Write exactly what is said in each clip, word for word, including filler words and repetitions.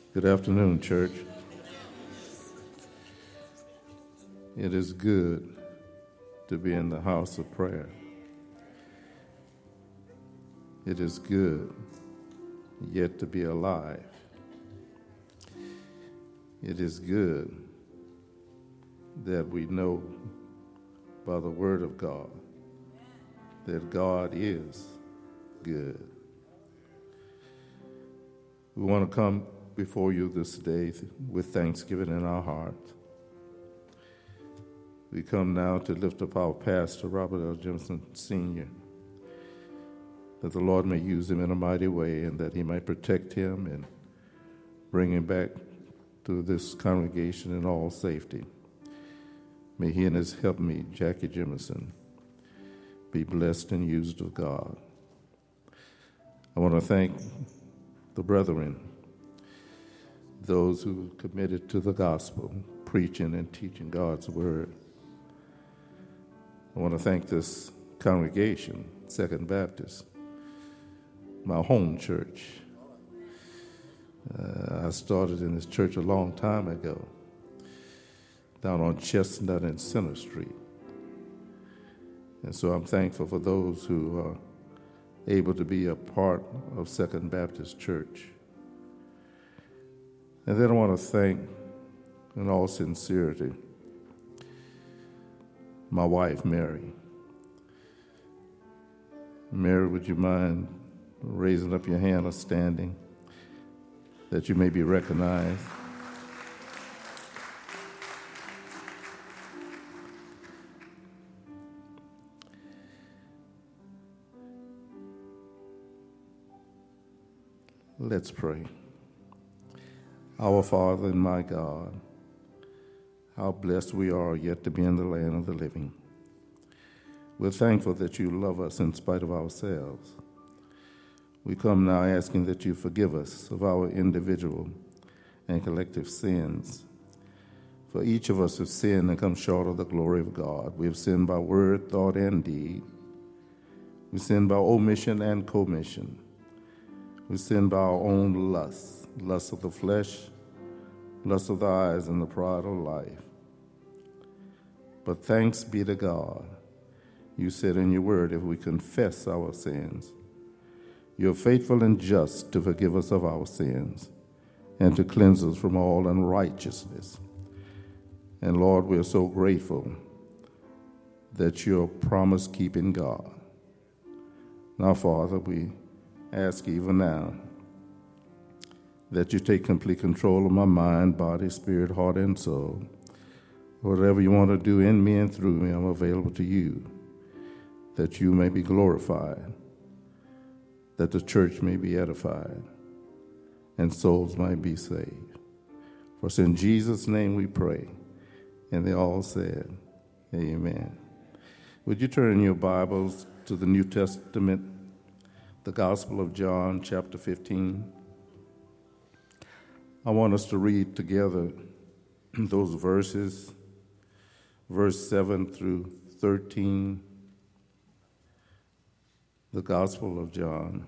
Good afternoon, church. It is good to be in the house of prayer. It is good yet to be alive. It is good that we know by the word of God that God is good. We want to come before you this day with thanksgiving in our hearts. We come now to lift up our pastor, Robert L. Jemison, Senior, that the Lord may use him in a mighty way and that he might protect him and bring him back to this congregation in all safety. May he and his helpmeet, Jackie Jemison, be blessed and used of God. I want to thank the brethren, those who committed to the gospel, preaching and teaching God's word. I want to thank this congregation, Second Baptist, my home church. Uh, I started in this church a long time ago, down on Chestnut and Center Street. And so I'm thankful for those who are able to be a part of Second Baptist Church. And then I want to thank, in all sincerity, my wife, Mary. Mary, would you mind raising up your hand or standing that you may be recognized? Let's pray. Our Father and my God, how blessed we are yet to be in the land of the living. We're thankful that you love us in spite of ourselves. We come now asking that you forgive us of our individual and collective sins. For each of us has sinned and come short of the glory of God. We have sinned by word, thought, and deed. We sinned by omission and commission. We sin by our own lust, lust of the flesh, lust of the eyes, and the pride of life. But thanks be to God, you said in your word, if we confess our sins, you're faithful and just to forgive us of our sins and to cleanse us from all unrighteousness. And Lord, we're so grateful that you're promise-keeping God. Now, Father, we ask even now that you take complete control of my mind, body, spirit, heart, and soul. Whatever you want to do in me and through me, I'm available to you, that you may be glorified, that the church may be edified, and souls might be saved. For it's in Jesus' name we pray. And they all said, amen. Would you turn your Bibles to the New Testament, the Gospel of John, chapter fifteen. I want us to read together those verses, verse seven through thirteen, the Gospel of John,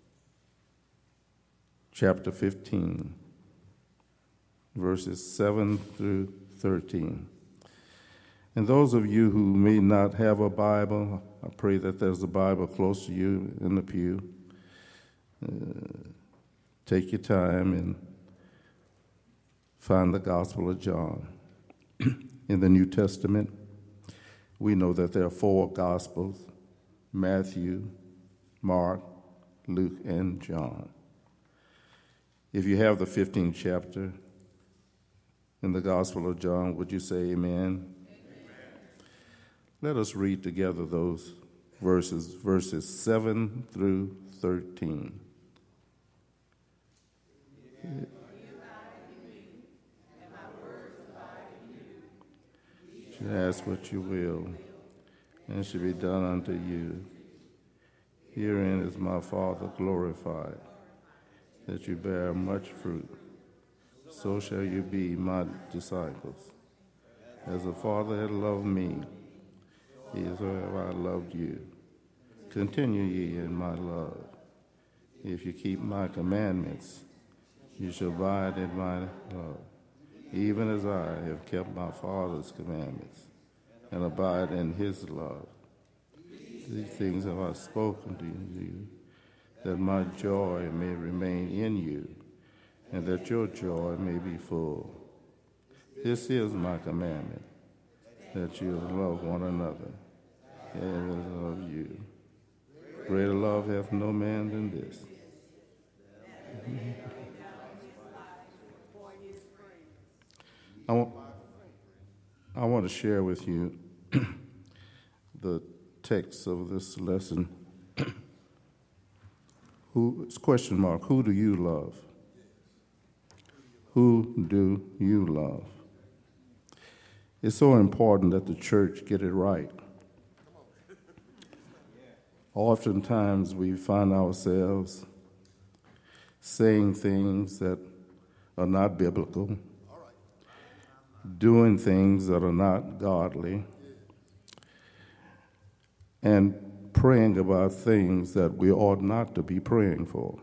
chapter fifteen, verses seven through thirteen. And those of you who may not have a Bible, I pray that there's a Bible close to you in the pew. Uh, take your time and find the Gospel of John. In the New Testament, we know that there are four Gospels: Matthew, Mark, Luke, and John. If you have the fifteenth chapter in the Gospel of John, would you say amen? Let us read together those verses, verses seven through thirteen. You should ask what you will, and shall be done unto you. Herein is my Father glorified, that you bear much fruit. So shall you be my disciples. As the Father had loved me, is have I loved you. Continue ye in my love. If you keep my commandments, You shall abide in my love, even as I have kept my Father's commandments and abide in his love. These things have I spoken to you, that my joy may remain in you, and that your joy may be full. This is my commandment, that you love one another, as I love you. Greater love hath no man than this. I want, I want to share with you the text of this lesson. Who, it's question mark, who do you love? Who do you love? It's so important that the church get it right. Oftentimes we find ourselves saying things that are not biblical, doing things that are not godly, and praying about things that we ought not to be praying for.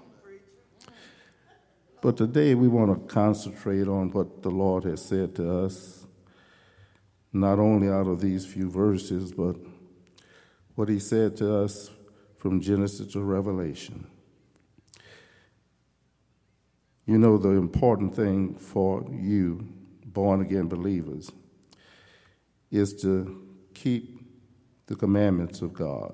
But today we want to concentrate on what the Lord has said to us, not only out of these few verses, but what he said to us from Genesis to Revelation. You know, the important thing for you, born-again believers, is to keep the commandments of God.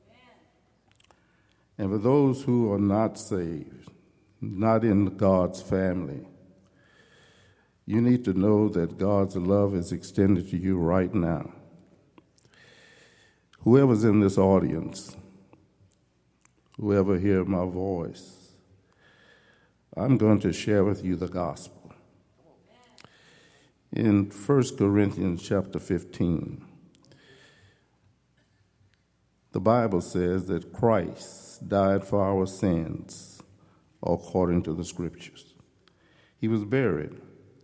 And for those who are not saved, not in God's family, you need to know that God's love is extended to you right now. Whoever's in this audience, whoever hears my voice, I'm going to share with you the gospel. In First Corinthians chapter fifteen, the Bible says that Christ died for our sins according to the Scriptures. He was buried.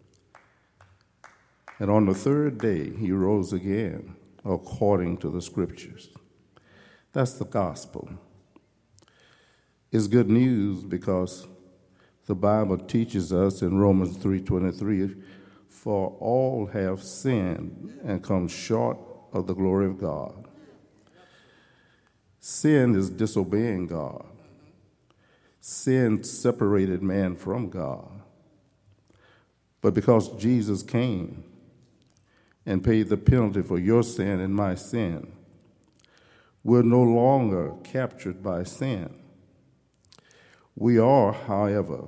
And on the third day, he rose again according to the Scriptures. That's the gospel. It's good news because the Bible teaches us in Romans three twenty-three, for all have sinned and come short of the glory of God. Sin is disobeying God. Sin separated man from God. But because Jesus came and paid the penalty for your sin and my sin, we're no longer captured by sin. We are, however,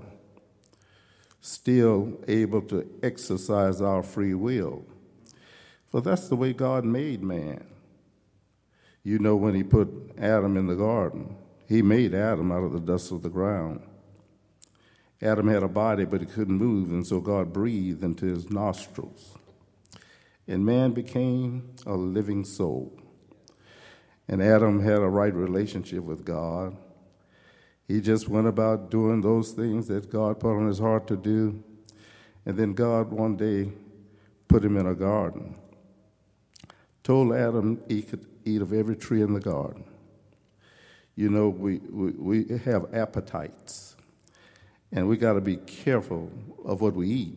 still able to exercise our free will, for that's the way God made man. You know, when he put Adam in the garden, he made Adam out of the dust of the ground. Adam had a body, but he couldn't move, and so God breathed into his nostrils. And man became a living soul. And Adam had a right relationship with God. He just went about doing those things that God put on his heart to do. And then God one day put him in a garden, told Adam he could eat of every tree in the garden. You know, we, we, we have appetites, and we got to be careful of what we eat.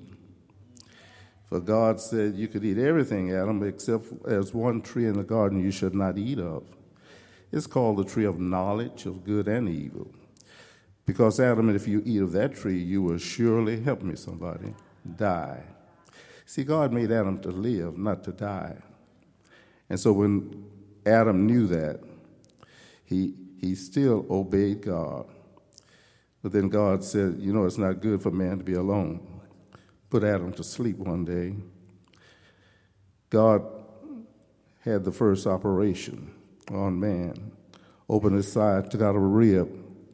For God said you could eat everything, Adam, except as one tree in the garden you should not eat of. It's called the tree of knowledge of good and evil. Because, Adam, if you eat of that tree, you will surely, help me somebody, die. See, God made Adam to live, not to die. And so when Adam knew that, he he still obeyed God. But then God said, you know, it's not good for man to be alone. Put Adam to sleep one day. God had the first operation on man, opened his side, took out a rib,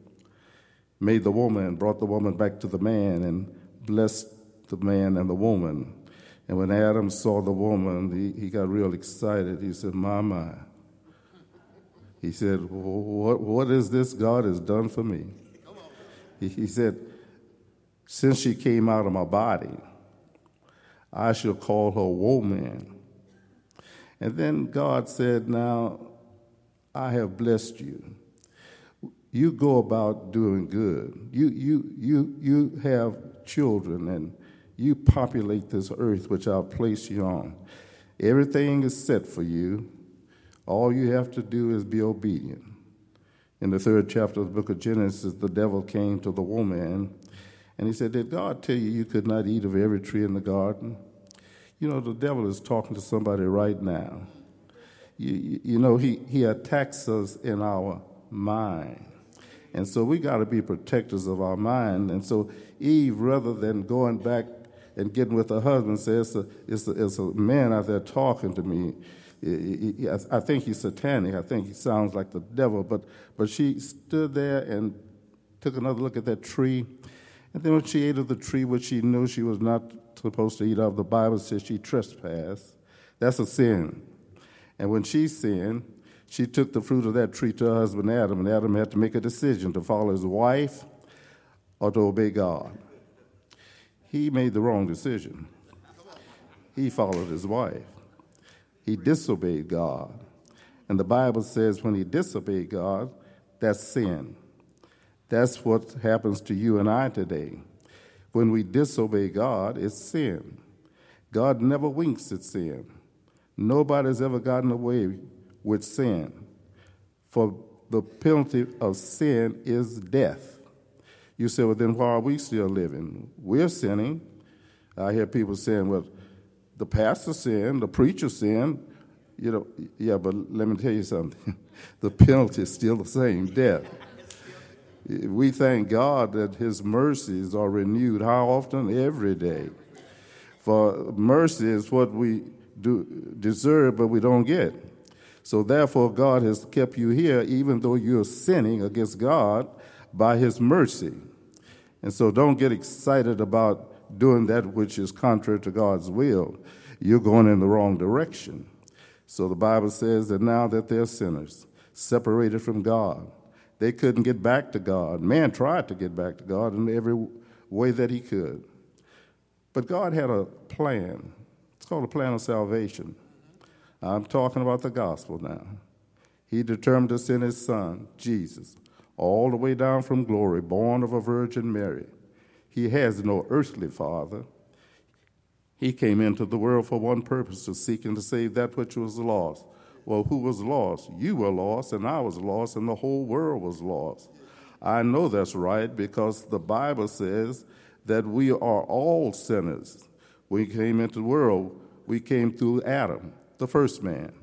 made the woman, brought the woman back to the man, and blessed the man and the woman. And when Adam saw the woman, he, he got real excited. He said, my, my. He said, what, what is this God has done for me? He, he said, since she came out of my body, I shall call her woman. And then God said, now, I have blessed you. you go about doing good. You, you, you, you have children, and you populate this earth which I'll place you on. Everything is set for you. All you have to do is be obedient. In the third chapter of the book of Genesis, the devil came to the woman, and he said, did God tell you you could not eat of every tree in the garden? You know, the devil is talking to somebody right now. You, you, you know, he, he attacks us in our mind. And so we got to be protectors of our mind. And so Eve, rather than going back and getting with her husband, says, it's a, it's a, it's a man out there talking to me. I think he's satanic. I think he sounds like the devil. But but she stood there and took another look at that tree. And then when she ate of the tree, which she knew she was not supposed to eat of, the Bible says she trespassed. That's a sin. And when she sinned, she took the fruit of that tree to her husband Adam, and Adam had to make a decision to follow his wife or to obey God. He made the wrong decision. He followed his wife. He disobeyed God. And the Bible says when he disobeyed God, that's sin. That's what happens to you and I today. When we disobey God, it's sin. God never winks at sin. Nobody's ever gotten away with sin. For the penalty of sin is death. You say, well, then why are we still living? We're sinning. I hear people saying, well, the pastor sinned, the preacher sinned. You know, yeah, but let me tell you something. The penalty is still the same, death. We thank God that his mercies are renewed. How often? Every day. For mercy is what we do deserve, but we don't get. So therefore, God has kept you here, even though you're sinning against God, by his mercy. And so don't get excited about doing that which is contrary to God's will. You're going in the wrong direction. So the Bible says that now that they're sinners, separated from God, they couldn't get back to God. Man tried to get back to God in every way that he could. But God had a plan. It's called a plan of salvation. I'm talking about the gospel now. He determined to send his son, Jesus, all the way down from glory, born of a Virgin Mary. He has no earthly father. He came into the world for one purpose, to seek and to save that which was lost. Well, who was lost? You were lost, and I was lost, and the whole world was lost. I know that's right because the Bible says that we are all sinners. When we came into the world, we came through Adam, the first man.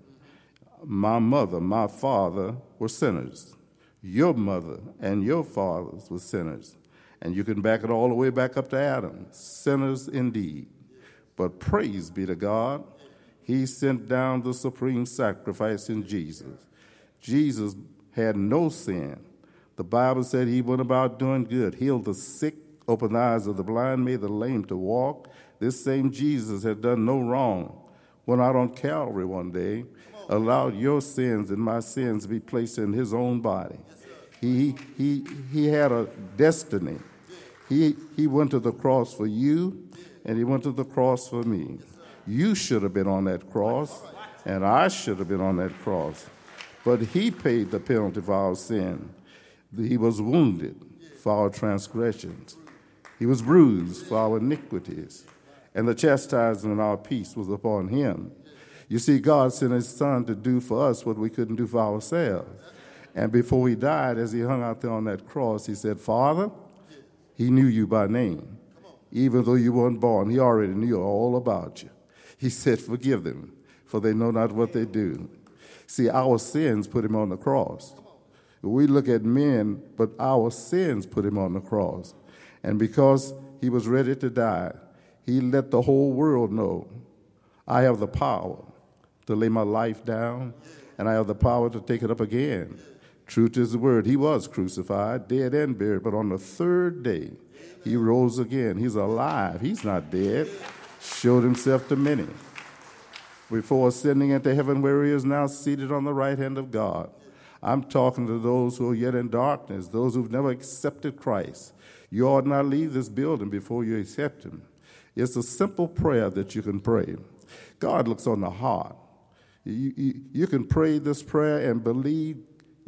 My mother, my father were sinners. Your mother and your fathers were sinners. And you can back it all the way back up to Adam, sinners indeed. But praise be to God, he sent down the supreme sacrifice in Jesus. Jesus had no sin. The Bible said he went about doing good, healed the sick, opened the eyes of the blind, made the lame to walk. This same Jesus had done no wrong. Went out on Calvary one day, allowed your sins and my sins to be placed in his own body. He, he, he had a destiny. He, he went to the cross for you, and he went to the cross for me. You should have been on that cross, and I should have been on that cross. But he paid the penalty for our sin. He was wounded for our transgressions. He was bruised for our iniquities. And the chastisement of our peace was upon him. You see, God sent his son to do for us what we couldn't do for ourselves. And before he died, as he hung out there on that cross, he said, Father, he knew you by name. Even though you weren't born, he already knew all about you. He said, forgive them, for they know not what they do. See, our sins put him on the cross. We look at men, but our sins put him on the cross. And because he was ready to die, he let the whole world know, I have the power to lay my life down, and I have the power to take it up again. True to his word, he was crucified, dead and buried, but on the third day, he rose again. He's alive. He's not dead. Showed himself to many. Before ascending into heaven, where he is now seated on the right hand of God. I'm talking to those who are yet in darkness, those who've never accepted Christ. You ought not leave this building before you accept him. It's a simple prayer that you can pray. God looks on the heart. You, you, you can pray this prayer and believe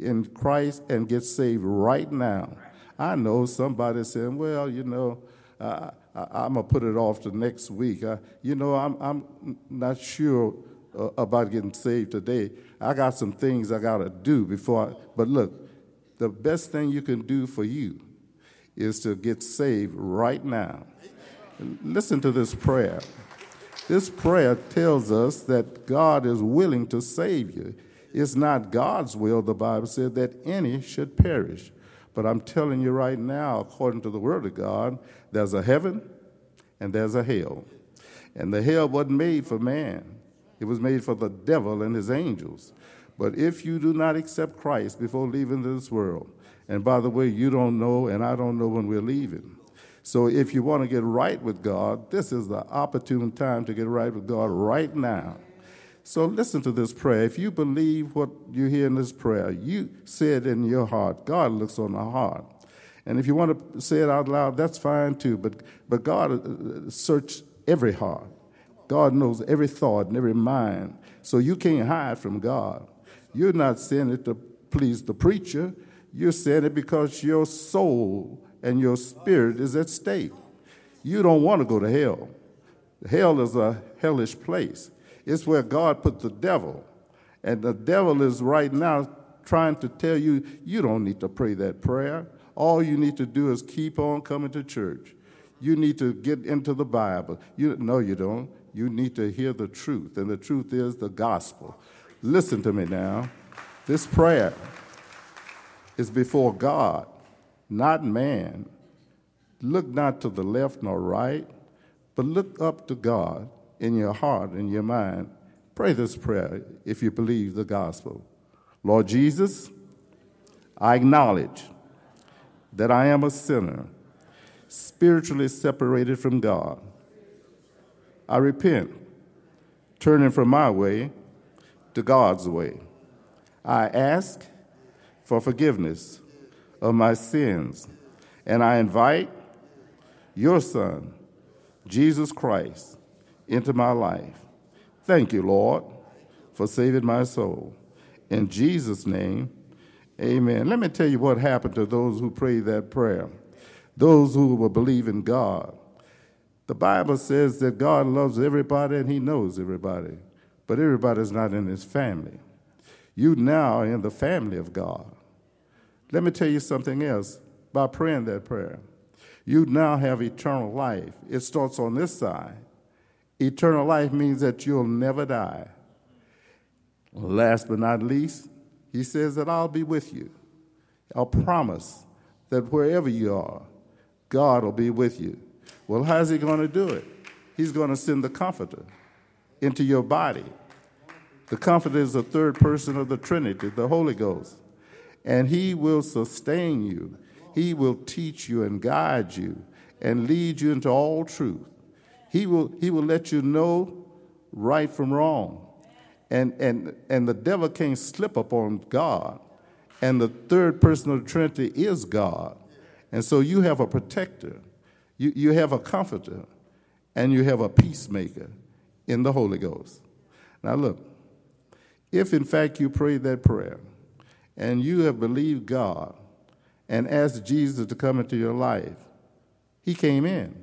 in Christ and get saved right now. I know somebody saying, well, you know, uh, I, I'm going to put it off to next week. Uh, you know, I'm, I'm not sure uh, about getting saved today. I got some things I got to do before I, but look, the best thing you can do for you is to get saved right now. Listen to this prayer. This prayer tells us that God is willing to save you. It's not God's will, the Bible said, that any should perish. But I'm telling you right now, according to the Word of God, there's a heaven and there's a hell. And the hell wasn't made for man. It was made for the devil and his angels. But if you do not accept Christ before leaving this world, and by the way, you don't know and I don't know when we're leaving. So if you want to get right with God, this is the opportune time to get right with God right now. So listen to this prayer. If you believe what you hear in this prayer, you say it in your heart. God looks on the heart. And if you want to say it out loud, that's fine too. But, but God searches every heart. God knows every thought and every mind. So you can't hide from God. You're not saying it to please the preacher. You're saying it because your soul and your spirit is at stake. You don't want to go to hell. Hell is a hellish place. It's where God put the devil. And the devil is right now trying to tell you, you don't need to pray that prayer. All you need to do is keep on coming to church. You need to get into the Bible. You, no, you don't. You need to hear the truth, and the truth is the gospel. Listen to me now. This prayer is before God, not man. Look not to the left nor right, but look up to God in your heart and your mind. Pray this prayer if you believe the gospel. Lord Jesus, I acknowledge that I am a sinner, spiritually separated from God. I repent, turning from my way to God's way. I ask for forgiveness of my sins, and I invite your Son, Jesus Christ, into my life. Thank you, Lord, for saving my soul. In Jesus' name, amen. Let me tell you what happened to those who prayed that prayer, those who will believe in God. The Bible says that God loves everybody and he knows everybody, but everybody's not in his family. You now are in the family of God. Let me tell you something else. By praying that prayer, you now have eternal life. It starts on this side. Eternal life means that you'll never die. Last but not least, he says that I'll be with you. I'll promise that wherever you are, God will be with you. Well, how's he going to do it? He's going to send the Comforter into your body. The Comforter is the third person of the Trinity, the Holy Ghost. And he will sustain you. He will teach you and guide you and lead you into all truth. He will, he will let you know right from wrong. And, and, and the devil can't slip up on God. And the third person of the Trinity is God. And so you have a protector. You, you have a comforter. And you have a peacemaker in the Holy Ghost. Now look, if in fact you prayed that prayer and you have believed God and asked Jesus to come into your life, he came in.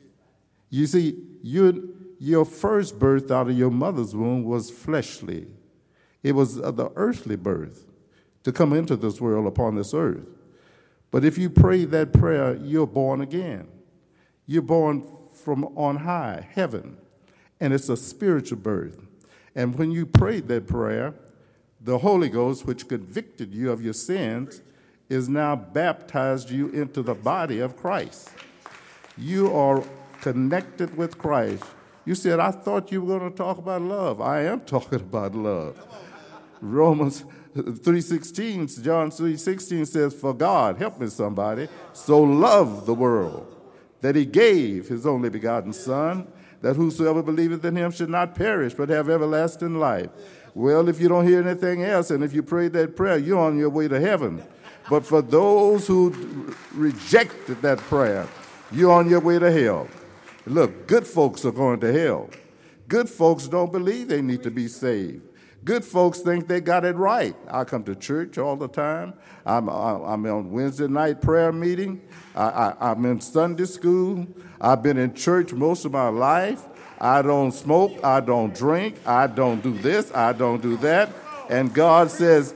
You see, you, your first birth out of your mother's womb was fleshly. It was the earthly birth to come into this world upon this earth. But if you pray that prayer, you're born again. You're born from on high, heaven, and it's a spiritual birth. And when you prayed that prayer, the Holy Ghost, which convicted you of your sins, is now baptized you into the body of Christ. You are connected with Christ. You said, I thought you were going to talk about love. I am talking about love. Romans three sixteen, John three sixteen says, for God, help me somebody, so loved the world that he gave his only begotten Son, that whosoever believeth in him should not perish, but have everlasting life. Well, if you don't hear anything else, and if you prayed that prayer, you're on your way to heaven. But for those who rejected that prayer, you're on your way to hell. Look, good folks are going to hell. Good folks don't believe they need to be saved. Good folks think they got it right. I come to church all the time. I'm, I'm on Wednesday night prayer meeting. I, I, I'm in Sunday school. I've been in church most of my life. I don't smoke. I don't drink. I don't do this. I don't do that. And God says,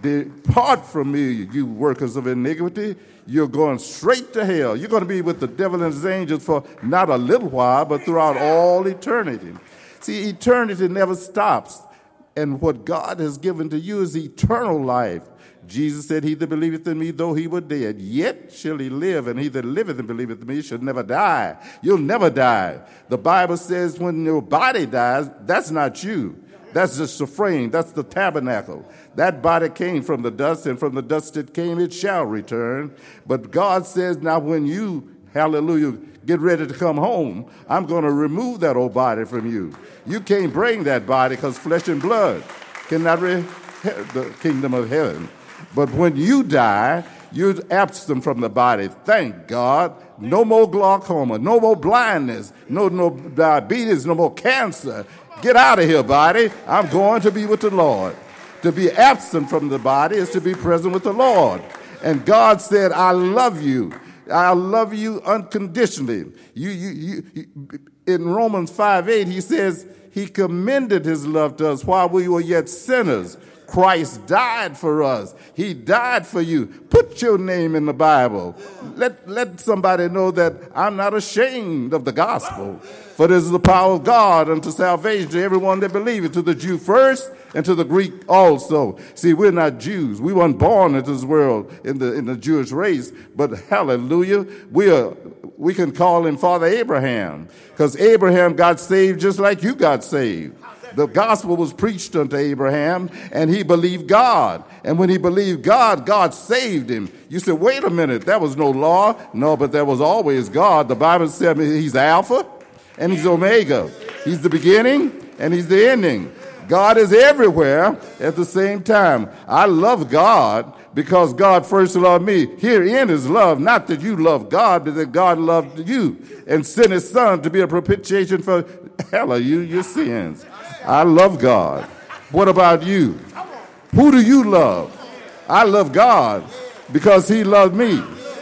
depart from me, you workers of iniquity. You're going straight to hell. You're going to be with the devil and his angels for not a little while, but throughout all eternity. See, eternity never stops. And what God has given to you is eternal life. Jesus said, he that believeth in me, though he were dead, yet shall he live. And he that liveth and believeth in me shall never die. You'll never die. The Bible says when your body dies, that's not you. That's just the frame. That's the tabernacle. That body came from the dust, and from the dust it came, it shall return. But God says, now when you, hallelujah, get ready to come home, I'm going to remove that old body from you. You can't bring that body because flesh and blood cannot inherit the kingdom of heaven. But when you die, you're absent from the body. Thank God. No more glaucoma, no more blindness, no, no diabetes, no more cancer. Get out of here, body. I'm going to be with the Lord. To be absent from the body is to be present with the Lord. And God said, I love you. I love you unconditionally. You, you, you, you, in Romans five eight, he says, he commended his love to us while we were yet sinners. Christ died for us. He died for you. Put your name in the Bible. Let, let somebody know that I'm not ashamed of the gospel. For this is the power of God unto salvation to everyone that believeth, to the Jew first and to the Greek also. See, we're not Jews. We weren't born into this world in the in the Jewish race, but hallelujah, we are. We can call him Father Abraham, because Abraham got saved just like you got saved. The gospel was preached unto Abraham, and he believed God. And when he believed God, God saved him. You said, wait a minute, there was no law. No, but there was always God. The Bible said he's Alpha and he's Omega. He's the beginning and he's the ending. God is everywhere at the same time. I love God because God first loved me. Herein is love, not that you love God, but that God loved you and sent his son to be a propitiation for hell you, your sins. I love God. What about you? Who do you love? I love God because he loved me.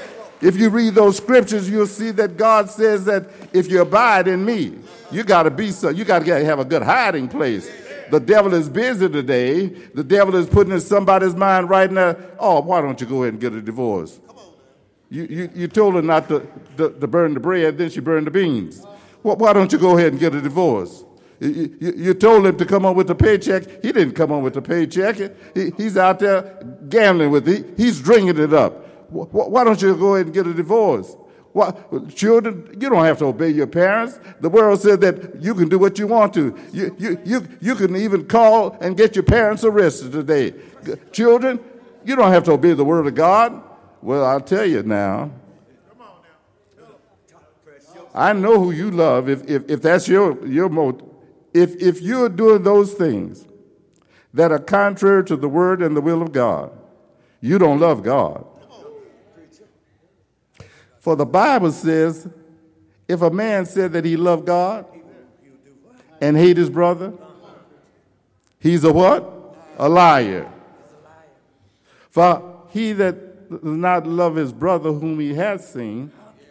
If you read those scriptures, you'll see that God says that if you abide in me, you got to be so. You got to have a good hiding place. The devil is busy today. The devil is putting in somebody's mind right now, oh, why don't you go ahead and get a divorce? You, you, you told her not to, to, to burn the bread, then she burned the beans. Well, why don't you go ahead and get a divorce? You, you, you told him to come on with the paycheck. He didn't come on with the paycheck. He, he's out there gambling with it. He, he's drinking it up. Why don't you go ahead and get a divorce? Why, children, you don't have to obey your parents. The world said that you can do what you want to. You, you, you, you can even call and get your parents arrested today. Children, you don't have to obey the word of God. Well, I'll tell you now. I know who you love. If if, if that's your your motive, if if you're doing those things that are contrary to the word and the will of God, you don't love God. For the Bible says, if a man said that he loved God and hate his brother, he's a what? A liar. For he that does not love his brother whom he has seen,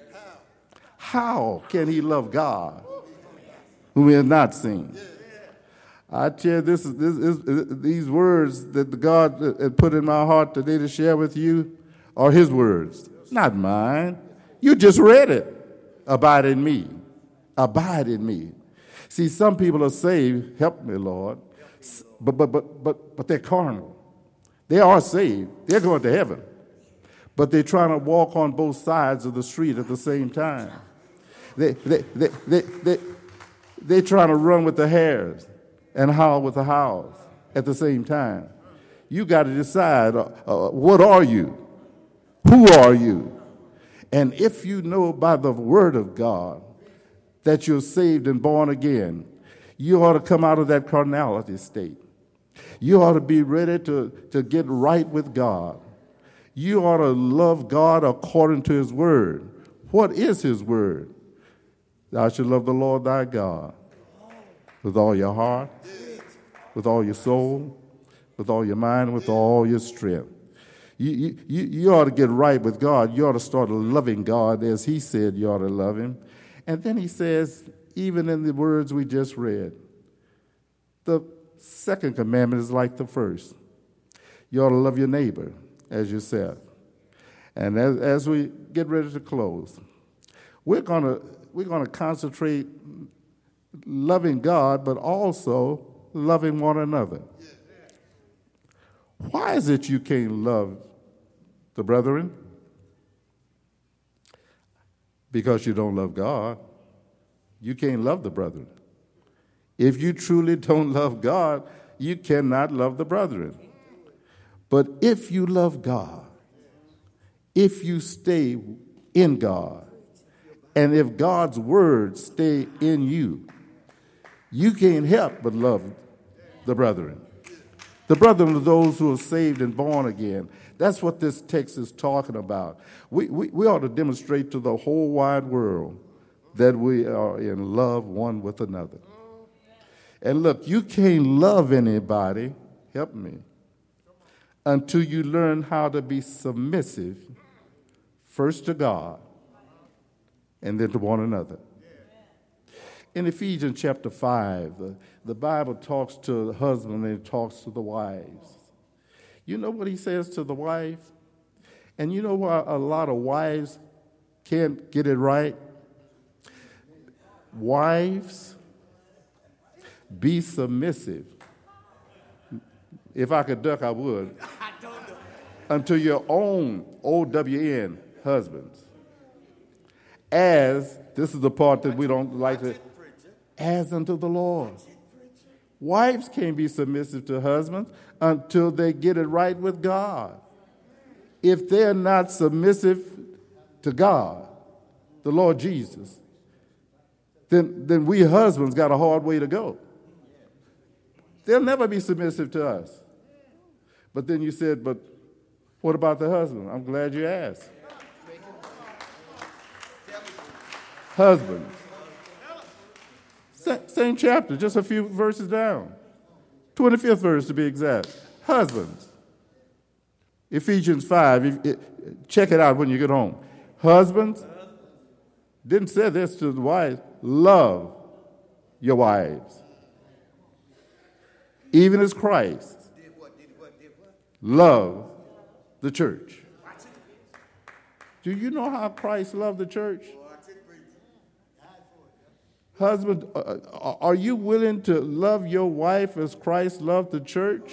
how can he love God whom he has not seen? I tell you, this, this, this, these words that God had put in my heart today to share with you are his words, not mine. You just read it. Abide in me. Abide in me. See, some people are saved, help me, Lord, but but but but but they're carnal. They are saved. They're going to heaven. But they're trying to walk on both sides of the street at the same time. They they they they they they're trying to run with the hares and howl with the howls at the same time. You got to decide, uh, uh, what are you? Who are you? And if you know by the word of God that you're saved and born again, you ought to come out of that carnality state. You ought to be ready to, to get right with God. You ought to love God according to his word. What is his word? Thou shalt love the Lord thy God with all your heart, with all your soul, with all your mind, with all your strength. You, you, you ought to get right with God. You ought to start loving God as he said you ought to love him. And then he says, even in the words we just read, the second commandment is like the first. You ought to love your neighbor as yourself. And as, as we get ready to close, we're going to we're going to concentrate loving God, but also loving one another. Why is it you can't love the brethren? Because you don't love God. You can't love the brethren. If you truly don't love God, you cannot love the brethren. But if you love God, if you stay in God, and if God's words stay in you, you can't help but love the brethren. The brethren are those who are saved and born again. That's what this text is talking about. We, we, we ought to demonstrate to the whole wide world that we are in love one with another. And look, you can't love anybody, help me, until you learn how to be submissive, first to God, and then to one another. In Ephesians chapter five, the, the Bible talks to the husband and it talks to the wives. You know what he says to the wife? And you know why a lot of wives can't get it right? Wives, be submissive. If I could duck, I would. Unto your own O W N husbands. As, this is the part that we don't like to, as unto the Lord. Wives can't be submissive to husbands until they get it right with God. If they're not submissive to God, the Lord Jesus, then, then we husbands got a hard way to go. They'll never be submissive to us. But then you said, but what about the husband? I'm glad you asked. Husbands. Same chapter, just a few verses down. twenty-fifth verse to be exact. Husbands. Ephesians five, if, it, check it out when you get home. Husbands, didn't say this to the wives, love your wives. Even as Christ loved the church. Do you know how Christ loved the church? Husband, uh, are you willing to love your wife as Christ loved the church?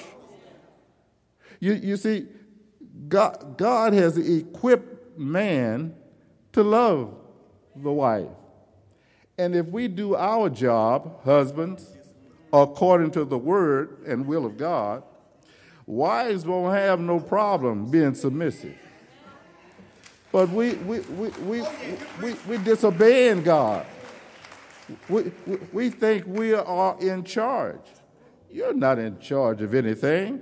You, you see, God, God has equipped man to love the wife. And if we do our job, husbands, according to the word and will of God, wives won't have no problem being submissive. But we we we we we, we disobeying God. We, we we think we are in charge. You're not in charge of anything.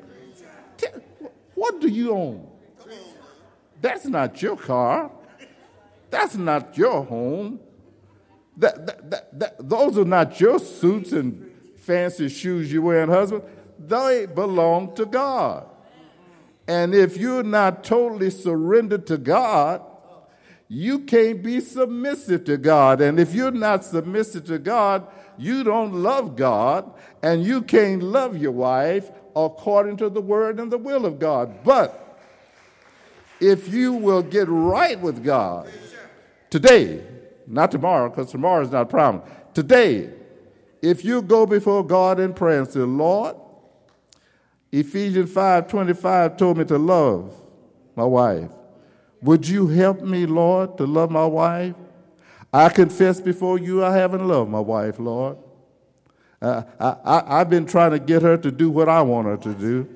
What do you own? That's not your car. That's not your home. That, that, that, that, those are not your suits and fancy shoes you're wearing, husband. They belong to God. And if you're not totally surrendered to God, you can't be submissive to God. And if you're not submissive to God, you don't love God, and you can't love your wife according to the word and the will of God. But if you will get right with God today, not tomorrow, because tomorrow is not a problem. Today, if you go before God in prayer and say, Lord, Ephesians five twenty-five told me to love my wife. Would you help me, Lord, to love my wife? I confess before you I haven't loved my wife, Lord. Uh, I, I, I've been trying to get her to do what I want her to do.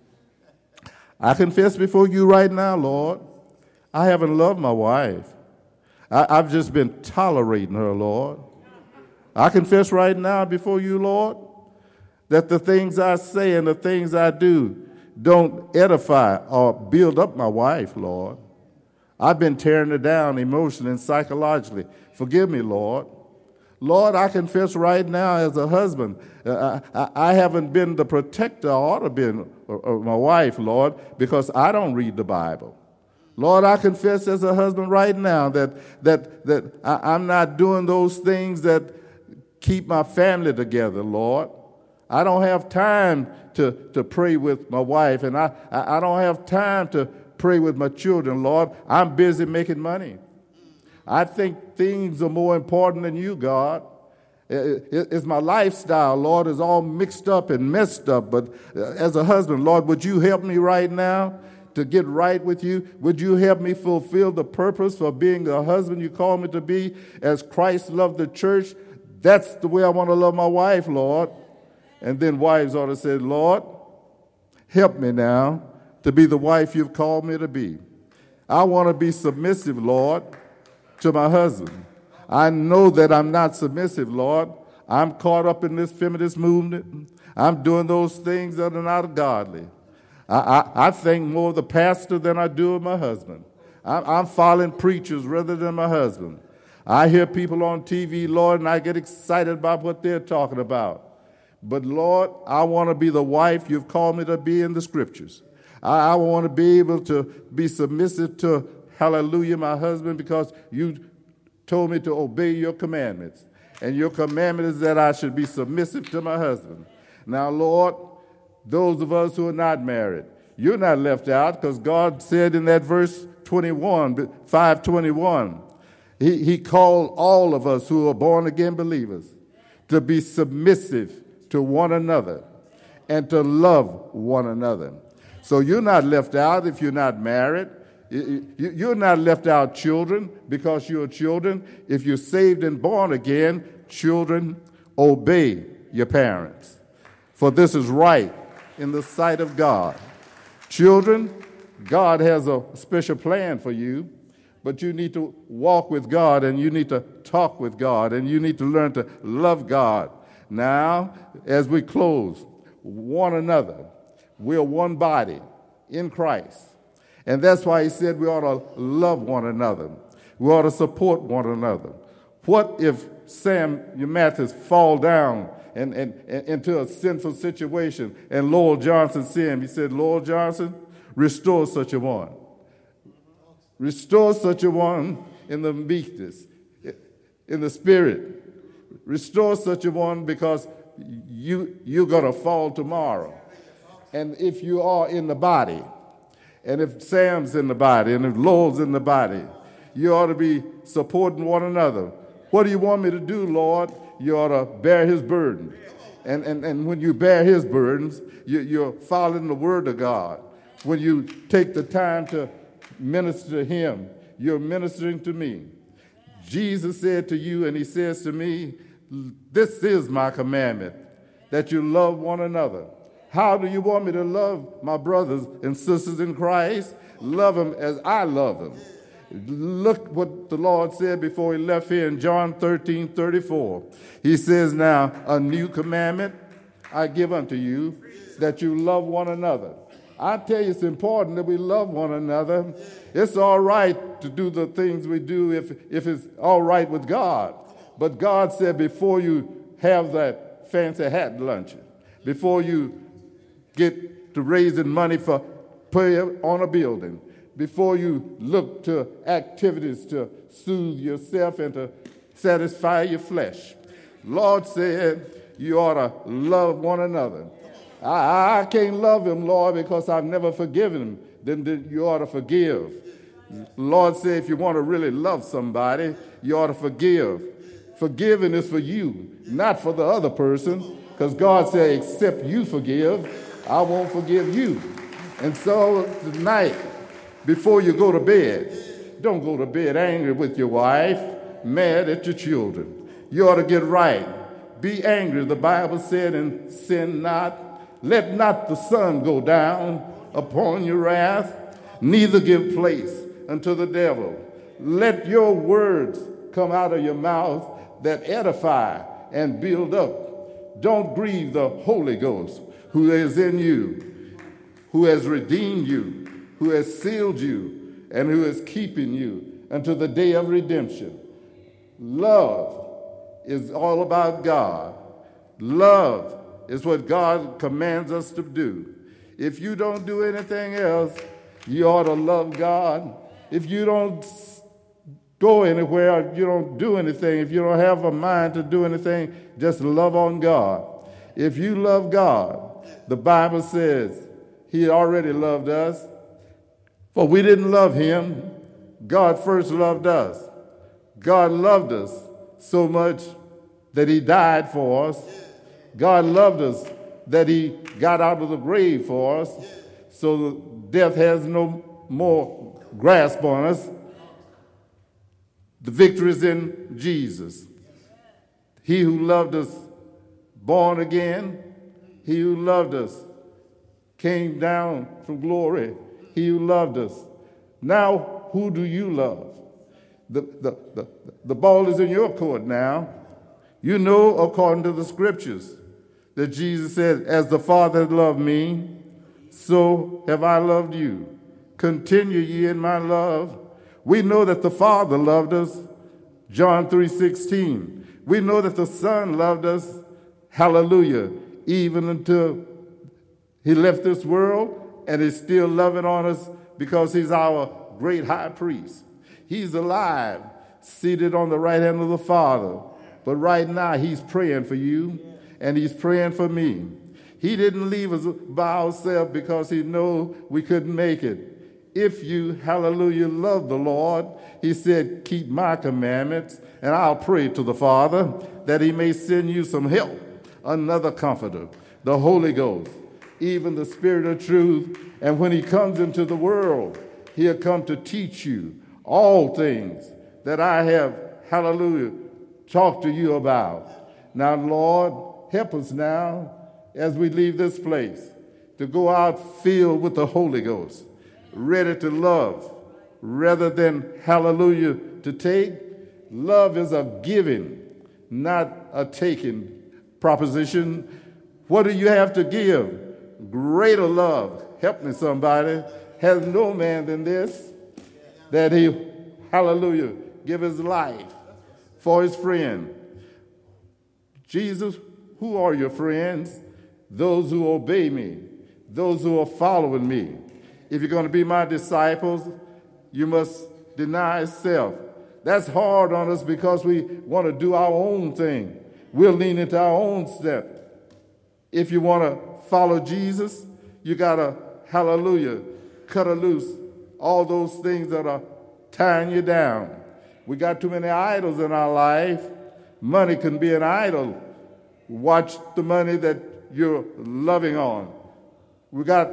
I confess before you right now, Lord, I haven't loved my wife. I, I've just been tolerating her, Lord. I confess right now before you, Lord, that the things I say and the things I do don't edify or build up my wife, Lord. I've been tearing her down emotionally and psychologically. Forgive me, Lord. Lord, I confess right now as a husband, uh, I, I haven't been the protector I ought to have been of my wife, Lord, because I don't read the Bible. Lord, I confess as a husband right now that that that I, I'm not doing those things that keep my family together, Lord. I don't have time to, to pray with my wife, and I, I don't have time to pray with my children, Lord. I'm busy making money. I think things are more important than you, God. It's my lifestyle, Lord, is all mixed up and messed up. But as a husband, Lord, would you help me right now to get right with you? Would you help me fulfill the purpose for being the husband you call me to be as Christ loved the church? That's the way I want to love my wife, Lord. And then wives ought to say, Lord, help me now to be the wife you've called me to be. I want to be submissive, Lord, to my husband. I know that I'm not submissive, Lord. I'm caught up in this feminist movement. I'm doing those things that are not godly. I, I, I think more of the pastor than I do of my husband. I'm, I'm following preachers rather than my husband. I hear people on T V, Lord, and I get excited about what they're talking about. But, Lord, I want to be the wife you've called me to be in the Scriptures. I, I want to be able to be submissive to, hallelujah, my husband, because you told me to obey your commandments. And your commandment is that I should be submissive to my husband. Now, Lord, those of us who are not married, you're not left out, because God said in that verse twenty-one, five twenty-one, he, he called all of us who are born-again believers to be submissive to one another and to love one another. So you're not left out if you're not married. You're not left out, children, because you're children. If you're saved and born again, children, obey your parents. For this is right in the sight of God. Children, God has a special plan for you, but you need to walk with God, and you need to talk with God, and you need to learn to love God. Now, as we close, one another, we're one body in Christ. And that's why he said we ought to love one another. We ought to support one another. What if Sam Mathis fall down and, and, and into a sinful situation and Lowell Johnson see him? He said, Lowell Johnson, restore such a one. Restore such a one in the meekness, in the spirit. Restore such a one, because you, you're going to fall tomorrow. And if you are in the body, and if Sam's in the body, and if Lowell's in the body, you ought to be supporting one another. What do you want me to do, Lord? You ought to bear his burden. And, and, and when you bear his burdens, you, you're following the word of God. When you take the time to minister to him, you're ministering to me. Jesus said to you, and he says to me, this is my commandment, that you love one another. How do you want me to love my brothers and sisters in Christ? Love them as I love them. Look what the Lord said before he left here in John thirteen thirty-four. He says, now, a new commandment I give unto you, that you love one another. I tell you, it's important that we love one another. It's all right to do the things we do if, if it's all right with God. But God said, before you have that fancy hat luncheon, before you get to raising money for prayer on a building, before you look to activities to soothe yourself and to satisfy your flesh, Lord said you ought to love one another. I, I can't love him, Lord, because I've never forgiven him. Then, then you ought to forgive. Lord said if you want to really love somebody, you ought to forgive. Forgiving is for you, not for the other person, because God said, except you forgive, I won't forgive you. And so tonight, before you go to bed, don't go to bed angry with your wife, mad at your children. You ought to get right. Be angry, the Bible said, and sin not. Let not the sun go down upon your wrath, neither give place unto the devil. Let your words come out of your mouth that edify and build up. Don't grieve the Holy Ghost who is in you, who has redeemed you, who has sealed you, and who is keeping you unto the day of redemption. Love is all about God. Love is what God commands us to do. If you don't do anything else, you ought to love God. If you don't go anywhere, you don't do anything, if you don't have a mind to do anything, just love on God. If you love God, the Bible says he already loved us. For we didn't love him. God first loved us. God loved us so much that he died for us. God loved us that he got out of the grave for us, so death has no more grasp on us. The victory is in Jesus. He who loved us, born again. He who loved us, came down from glory. He who loved us. Now, who do you love? The, the, the, the ball is in your court now. You know, according to the scriptures, that Jesus said, as the Father loved me, so have I loved you. Continue ye in my love. We know that the Father loved us, John three sixteen. We know that the Son loved us, hallelujah, even until he left this world, and is still loving on us because he's our great high priest. He's alive, seated on the right hand of the Father. But right now, he's praying for you, and he's praying for me. He didn't leave us by ourselves because he knew we couldn't make it. If you, hallelujah, love the Lord, he said, keep my commandments, and I'll pray to the Father that he may send you some help, another comforter, the Holy Ghost, even the Spirit of truth. And when he comes into the world, he'll come to teach you all things that I have, hallelujah, talked to you about. Now, Lord, help us now as we leave this place to go out filled with the Holy Ghost, ready to love rather than, hallelujah, to take. Love is a giving, not a taking proposition. What do you have to give? Greater love. Help me, somebody. Has no man than this, that he, hallelujah, give his life for his friend. Jesus, who are your friends? Those who obey me, those who are following me. If you're going to be my disciples, you must deny self. That's hard on us because we want to do our own thing. We'll lean into our own step. If you want to follow Jesus, you got to, hallelujah, cut loose all those things that are tying you down. We got too many idols in our life. Money can be an idol. Watch the money that you're loving on. We got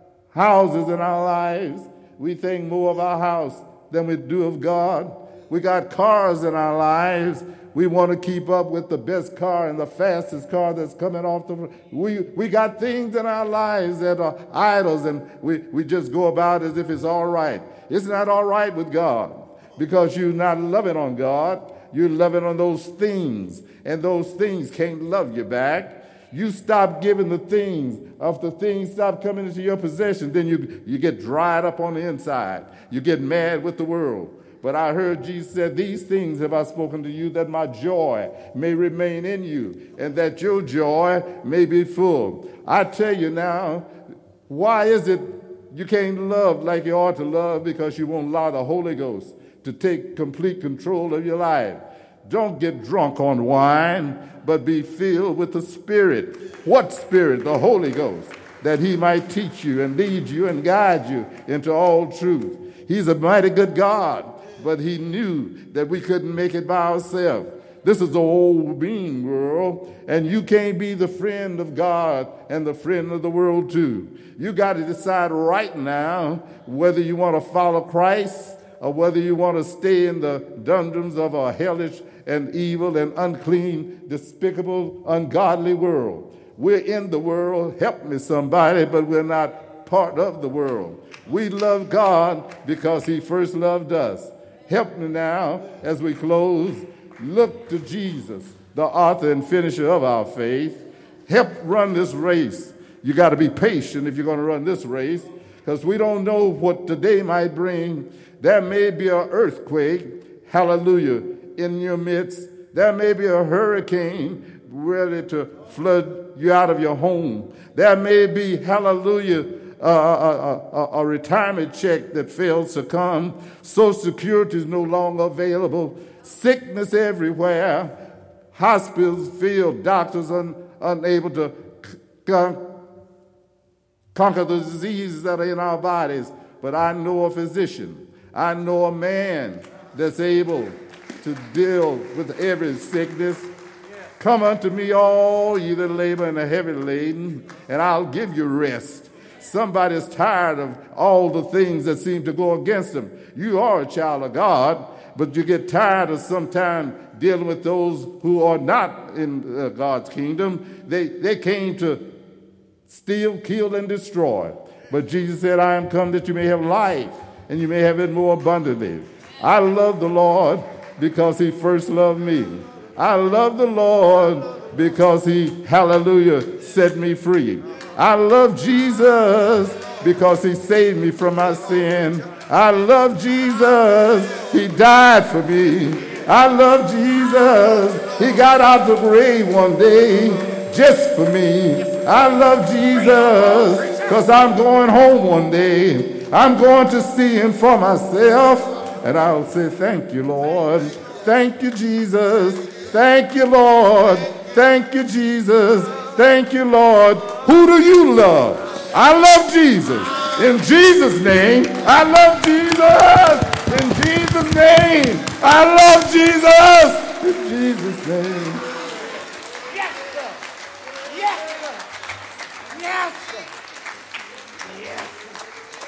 houses in our lives. We think more of our house than we do of God. We got cars in our lives. We want to keep up with the best car and the fastest car that's coming off the road. We, we got things in our lives that are idols, and we, we just go about as if it's all right. It's not all right with God because you're not loving on God. You're loving on those things, and those things can't love you back. You stop giving the things, if the things stop coming into your possession, then you, you get dried up on the inside. You get mad with the world. But I heard Jesus said, these things have I spoken to you, that my joy may remain in you, and that your joy may be full. I tell you now, why is it you can't love like you ought to love? Because you won't allow the Holy Ghost to take complete control of your life. Don't get drunk on wine, but be filled with the Spirit. What Spirit? The Holy Ghost, that he might teach you and lead you and guide you into all truth. He's a mighty good God, but he knew that we couldn't make it by ourselves. This is the old mean world, and you can't be the friend of God and the friend of the world too. You got to decide right now whether you want to follow Christ or whether you want to stay in the dungeons of a hellish and evil and unclean, despicable, ungodly world. We're in the world, help me somebody, but we're not part of the world. We love God because he first loved us. Help me now as we close. Look to Jesus, the author and finisher of our faith. Help run this race. You got to be patient if you're going to run this race, because we don't know what today might bring. There may be an earthquake, hallelujah, in your midst. There may be a hurricane ready to flood you out of your home. There may be, hallelujah, uh, a, a, a retirement check that fails to come. Social Security is no longer available. Sickness everywhere. Hospitals filled. Doctors un, unable to con- conquer the diseases that are in our bodies. But I know a physician. I know a man that's able to deal with every sickness. Come unto me, all ye that labor and are heavy laden, and I'll give you rest. Somebody's tired of all the things that seem to go against them. You are a child of God, but you get tired of sometimes dealing with those who are not in uh, God's kingdom. They, they came to steal, kill, and destroy. But Jesus said, I am come that you may have life, and you may have it more abundantly. I love the Lord because he first loved me. I love the Lord because he, hallelujah, set me free. I love Jesus because he saved me from my sin. I love Jesus. He died for me. I love Jesus. He got out of the grave one day just for me. I love Jesus because I'm going home one day. I'm going to see him for myself. And I'll say, thank you, Lord. Thank you, Jesus. Thank you, Lord. Thank you, Jesus. Thank you, Lord. Who do you love? I love Jesus. In Jesus' name, I love Jesus. In Jesus' name, I love Jesus. In Jesus' name. Yes, sir. Yes, sir. Yes, sir. Yes, sir.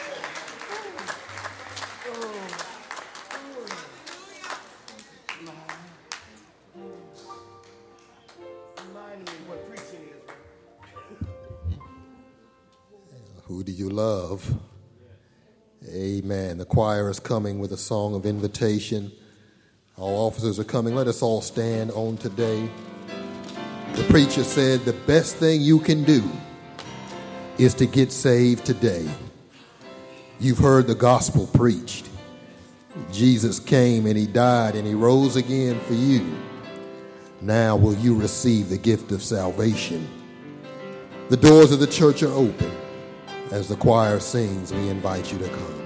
Who do you love? Amen. The choir is coming with a song of invitation. Our officers are coming. Let us all stand on today. The preacher said the best thing you can do is to get saved today. You've heard the gospel preached. Jesus came and he died and he rose again for you. Now will you receive the gift of salvation? The doors of the church are open. As the choir sings, we invite you to come.